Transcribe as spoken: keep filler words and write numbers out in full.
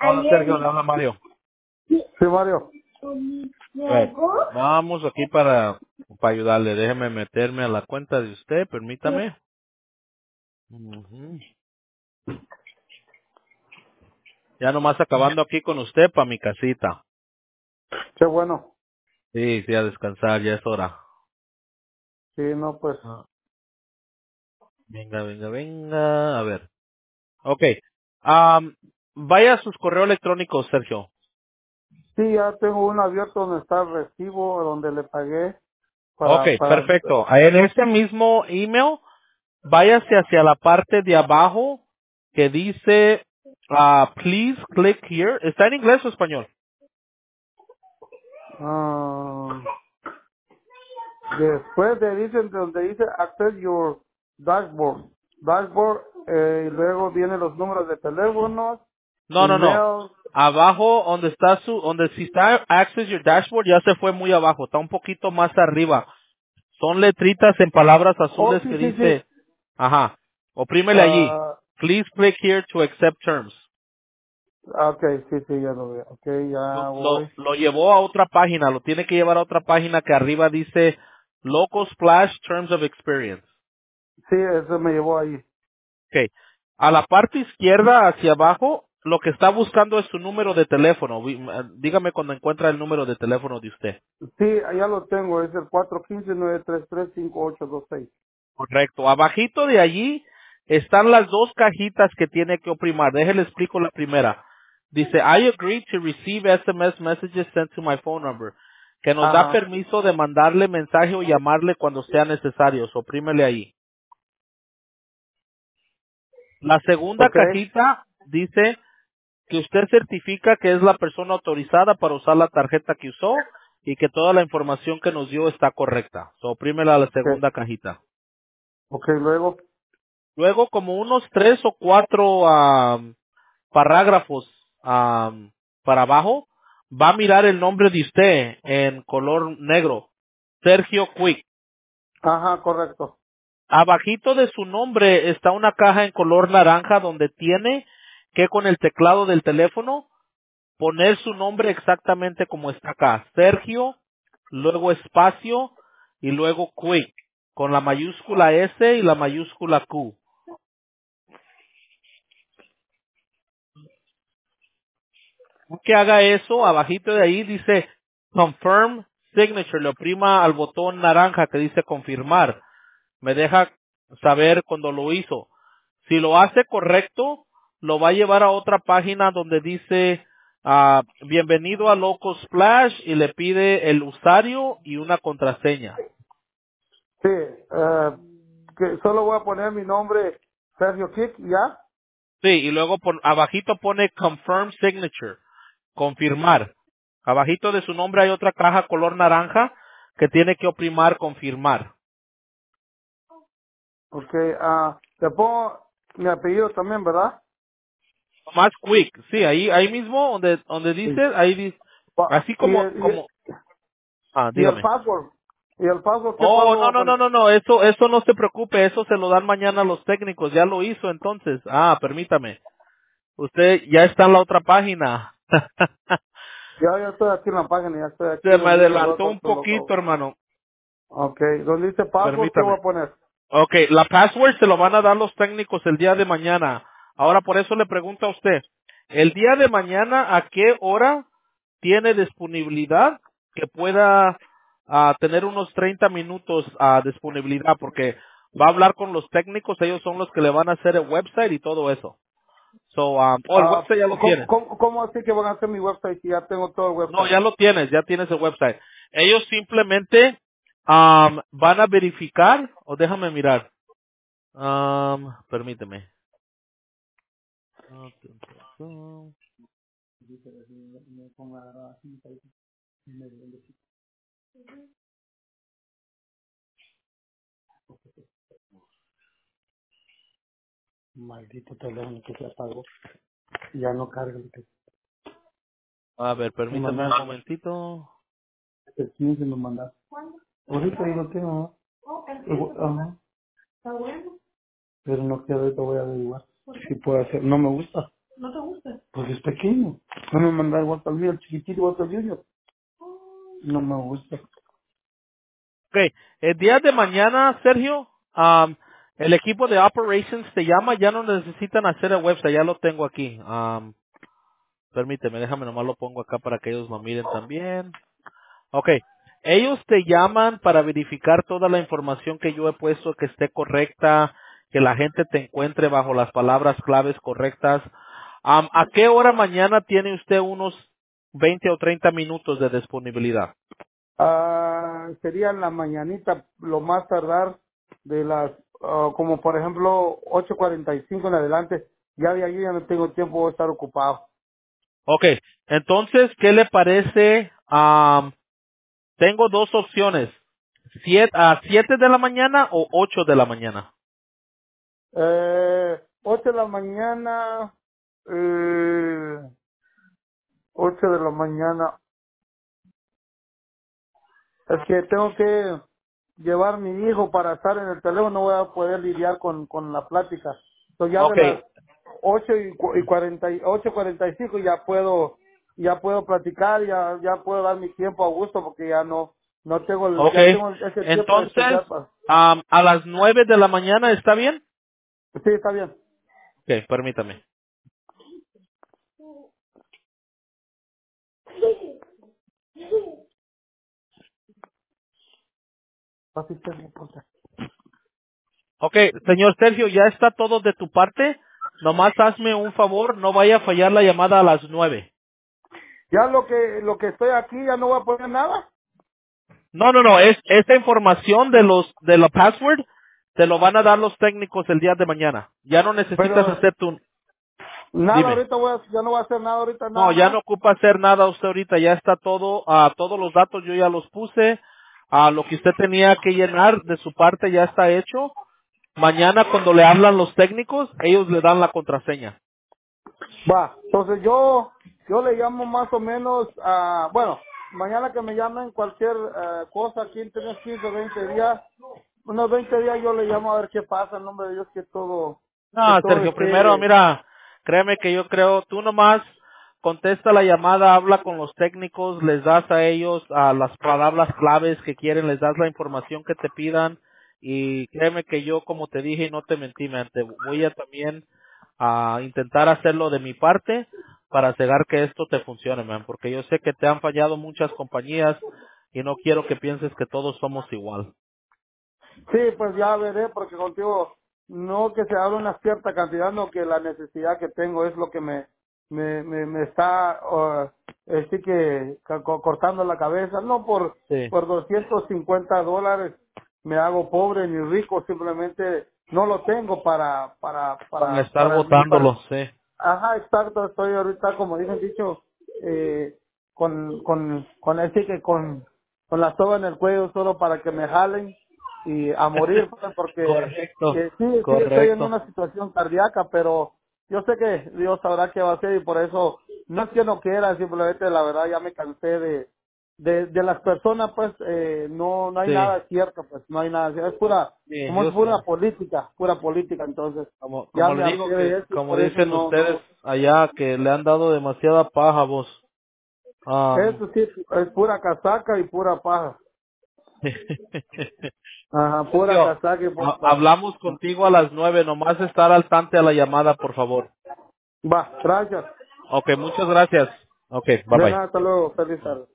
Hola Sergio, le habla Mario. Sí, Mario. Right. Vamos aquí para, para ayudarle. Déjeme meterme a la cuenta de usted, permítame. Ujú. Ya nomás acabando aquí con usted para mi casita. Qué bueno. Sí, sí, a descansar, ya es hora. Sí, no, pues. Ah, venga, venga, venga. A ver. Ok. Am, vaya a sus correos electrónicos, Sergio. Sí, ya tengo uno abierto donde está el recibo, donde le pagué Ok, para, para, perfecto. En este mismo email, váyase hacia la parte de abajo que dice, ah, please click here. ¿Está en inglés o español? ah, después de dicen donde dice access your dashboard. Dashboard, eh, y luego vienen los números de teléfonos, No, no, no. email. Abajo, donde está su, donde si está Access Your Dashboard, ya se fue muy abajo. Está un poquito más arriba. Son letritas en palabras Oh, azules sí, que sí, sí. dice, ajá, oprímele allí. Ah, Please click here to accept terms. ok, sí, sí, ya lo veo. Ok, Lo, ya lo, voy. lo llevó a otra página, lo tiene que llevar a otra página que arriba dice Local Splash Terms of Experience. Sí, eso me llevó ahí. Okay. A la parte izquierda hacia abajo, lo que está buscando es su número de teléfono. Vi- eh, Dígame cuando encuentra el número de teléfono de usted. Sí, ya lo tengo, es el cuatro uno cinco, nueve tres tres, cinco ocho dos seis. Correcto. Abajito de allí están las dos cajitas que tiene que oprimir. Déjele explico la primera. Dice, I agree to receive S M S messages sent to my phone number. Que nos da Ajá, permiso de mandarle mensaje o llamarle cuando sea necesario. So, oprímele ahí. La segunda ok, cajita dice que usted certifica que es la persona autorizada para usar la tarjeta que usó y que toda la información que nos dio está correcta. So, oprímela a la ok, segunda cajita. ok, luego, Luego, como unos tres o cuatro am, parágrafos am, para abajo, va a mirar el nombre de usted en color negro. Sergio Quick. ajá, correcto, Abajito de su nombre está una caja en color naranja donde tiene que con el teclado del teléfono poner su nombre exactamente como está acá. Sergio, luego espacio y luego Quick, con la mayúscula S y la mayúscula Q. Que haga eso, abajito de ahí dice confirm signature, le oprima al botón naranja que dice confirmar. Me deja saber cuando lo hizo. Si lo hace correcto, lo va a llevar a otra página donde dice ah, bienvenido a Loco Splash y le pide el usuario y una contraseña. sí, eh, que solo voy a poner mi nombre, Sergio Kick, ¿ya? Sí, y luego por abajito pone confirm signature, confirmar. Abajito de su nombre hay otra caja color naranja que tiene que oprimar confirmar. Ok, ah, te pongo mi apellido también, ¿verdad? Más quick, sí, ahí ahí mismo donde donde Sí. dice, ahí dice, Pa- así y, como el, y, el, como ah, y el dígame. password, y el password, ¿qué Oh, password no, voy a no, no, poner? no, no, eso eso no se preocupe, eso se lo dan mañana a los técnicos, ya lo hizo entonces. Ah, permítame. Usted ya está en la otra página. Ya, ya estoy aquí en la página, ya estoy aquí Se me donde dice adelantó un Welcome to poquito, Local. hermano. Ok, donde dice password, ¿qué voy Permítame. a poner? Ok, la password se lo van a dar los técnicos el día de mañana. Ahora por eso le pregunto a usted, el día de mañana, ¿a qué hora tiene disponibilidad que pueda ah, tener unos treinta minutos a disponibilidad? Porque va a hablar con los técnicos, ellos son los que le van a hacer el website y todo eso. So, um, oh, el Ah, website ya lo ¿cómo, tienes. cómo, ¿Cómo así que van a hacer mi website si ya tengo todo el No, website? ya lo tienes, ya tienes el website. Ellos simplemente um, van a verificar, o déjame mirar. Um, permíteme. Maldito teléfono que se apagó. Ya no carga el que A ver, me permítame un mandaste. momentito. El quince me mandaste. Ahorita ahí lo tengo, ¿no? Ajá. Pero no quiero, ahorita voy a averiguar si puedo hacer. No me gusta. Porque es pequeño. No me mandar igual al mío, el chiquitito, igual al junior. No me gusta. Ok, el día de mañana, Sergio, um, el equipo de Operations te llama, ya no necesitan hacer el website, ya lo tengo aquí. Um, permíteme, déjame nomás lo pongo acá para que ellos lo miren también. Ok, ellos te llaman para verificar toda la información que yo he puesto que esté correcta, que la gente te encuentre bajo las palabras claves correctas. Um, ¿A qué hora mañana tiene usted unos veinte o treinta minutos de disponibilidad? Ah, sería en la mañanita, lo más tardar de las, ah, como por ejemplo, ocho cuarenta y cinco en adelante. Ya de ahí ya no tengo tiempo, voy a estar ocupado. Ok, entonces, ¿qué le parece? Um, tengo dos opciones. Siete, ¿A siete de la mañana o ocho de la mañana? Eh, ocho de la mañana, eh, ocho de la mañana. Es que tengo que llevar mi hijo para estar en el teléfono, no voy a poder lidiar con, con la plática. Entonces ya de Ok, las ocho y, cu- y cuarenta y ocho cuarenta y cinco ya puedo, ya puedo platicar, ya, ya puedo dar mi tiempo a gusto porque ya no, no tengo, el- ok. ya tengo ese tiempo Entonces, especial para. um, a las nueve de la mañana, ¿está bien? Sí, está bien. Ok, permítame. Así está, no importa. Ok, señor Sergio, ya está todo de tu parte. Nomás hazme un favor, no vaya a fallar la llamada a las nueve. Ya lo que, lo que estoy aquí ya no voy a poner nada, No, no, no, es esta información de los de la password te lo van a dar los técnicos el día de mañana. Ya no necesitas pero hacer tu nada dime. ahorita voy a, ya no voy a hacer nada ahorita, No, nada ya no más. ocupa hacer nada usted ahorita, ya está todo, ah, todos los datos yo ya los puse, a lo que usted tenía que llenar de su parte ya está hecho. Mañana cuando le hablan los técnicos, ellos le dan la contraseña. Va, entonces yo yo le llamo más o menos a, bueno, mañana que me llamen cualquier eh, cosa, aquí en tres, quince, veinte días, unos veinte días yo le llamo a ver qué pasa, en nombre de Dios, que todo, que No, todo Sergio, primero, esté. mira, créeme que yo creo, tú nomás contesta la llamada, habla con los técnicos, les das a ellos a las palabras claves que quieren, les das la información que te pidan y créeme que yo, como te dije, y no te mentí, man, te voy a también a intentar hacerlo de mi parte para asegurar que esto te funcione, man, porque yo sé que te han fallado muchas compañías y no quiero que pienses que todos somos igual. Sí, pues ya veré, porque contigo, no que se hable una cierta cantidad, no que la necesidad que tengo es lo que me me, me, me está uh, así que ca- co- cortando la cabeza, no por Sí. por doscientos cincuenta dólares me hago pobre ni rico, simplemente no lo tengo para para Para para estar para ni para. votándolo, sí. Ajá, exacto, estoy ahorita, como dije dicho, eh, con, con, con así que con, con la soga en el cuello solo para que me jalen y a morir, pues, porque Correcto, eh, sí, sí estoy en correcto. una situación cardíaca, pero yo sé que Dios sabrá qué va a hacer y por eso no es que no quiera, simplemente la verdad ya me cansé de, de, de las personas, pues eh, no, no hay Sí, nada cierto, pues no hay nada cierto, es pura, sí, como es yo pura sé. política, pura política, entonces Como, ya como me le harté digo de que, eso y como por eso dicen no, ustedes no. allá, que le han dado demasiada paja a vos. Um, Eso sí, es pura casaca y pura paja. Ajá, pura Sergio, casaca y pura ha- paja. hablamos contigo a las nueve, nomás estar al tanto a la llamada, por favor. Va, gracias. Ok, muchas gracias. Ok, bye De bye. nada, hasta luego. Feliz tarde.